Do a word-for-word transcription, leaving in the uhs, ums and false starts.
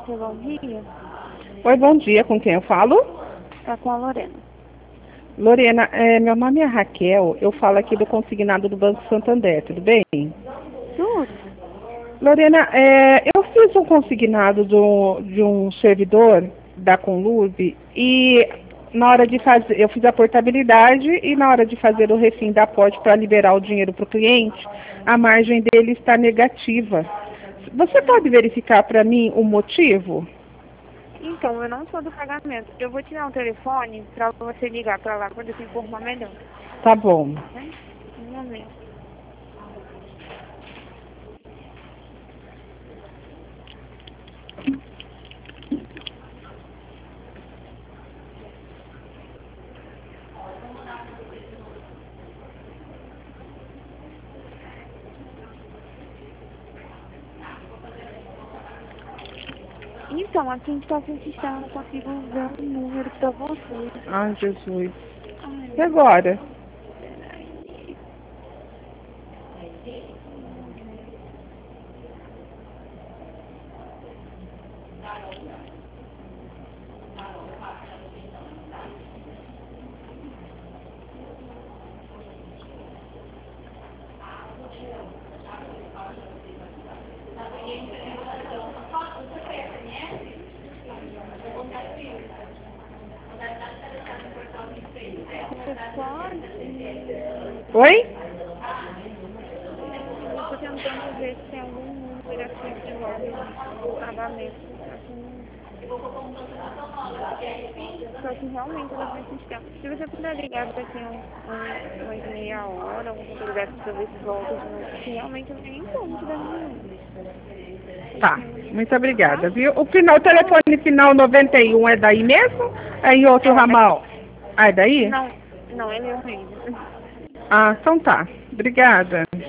Seu bom dia. Oi, bom dia. Com quem eu falo? Tá com a Lorena. Lorena, é, meu nome é Raquel. Eu falo aqui do consignado do Banco Santander, tudo bem? Tudo? Lorena, é, eu fiz um consignado do, de um servidor da Conlurb e na hora de fazer, eu fiz a portabilidade e na hora de fazer o refim da pote para liberar o dinheiro para o cliente, a margem dele está negativa. Você pode verificar para mim o motivo? Então, eu não sou do pagamento. Eu vou tirar um telefone pra você ligar pra lá quando eu te informar melhor. Tá bom. Né? Um momento. Então, aqui está sem sistema, não consigo ver o número pra você. Ai, Jesus. Ai, E agora? peraí. Você pode... Oi? Eu tô tentando ver se tem algum número aqui de logo do pagamento. Assim, só que realmente eu não sistema. Se você puder ligar daqui um, um, umas meia hora, alguma coisa lugar pra ver se volta de novo, que realmente eu não tenho como te dar nenhum. Tá, muito obrigada, viu? O final, o telefone final noventa e um é daí mesmo? É em outro É, ramal? Ah, é daí? não, não, ele é o mesmo. Ah, então tá. Obrigada.